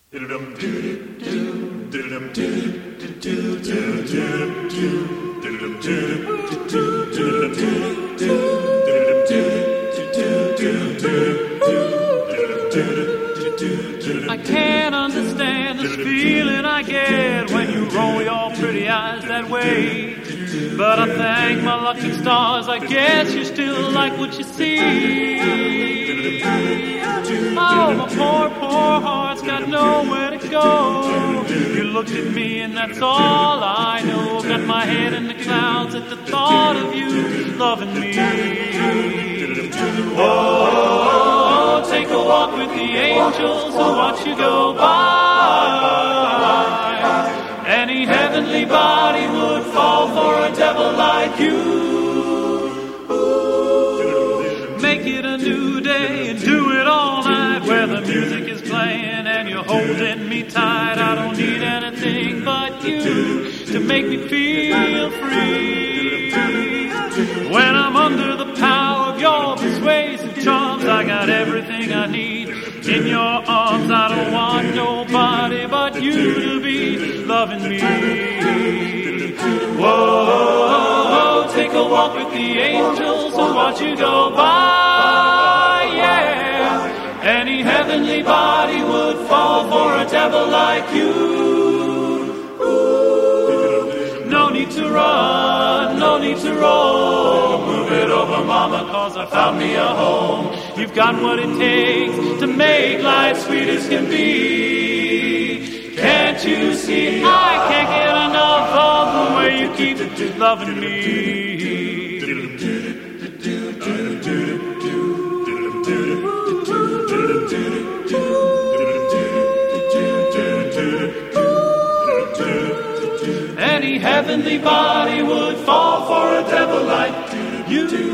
I can't understand this feeling I get when you roll your pretty eyes that way. But I thank my lucky stars, I guess you still like what you see. Oh, my poor, poor heart's got nowhere to go. You looked at me and that's all I know. Got my head in the clouds at the thought of you loving me. Oh, take a walk with the angels who watch you go by. Any heavenly body would fall for a devil like you. Make it a new day and do it all night, where the music is playing and you're holding me tight. I don't need anything but you to make me feel free. When I'm under the power of your persuasive charms, I got everything I need in your arms. I don't want nobody but you to be loving me. Whoa, take a walk with the angels who watch you go by, yeah. Any heavenly body would fall for a devil like you. No need to run, no need to roll. Move it over, mama, cause I found me a home. You've got what it takes to make life sweet as can be. Can't you see I can't get enough of the way you keep loving me. Any heavenly body would fall for a devil like you.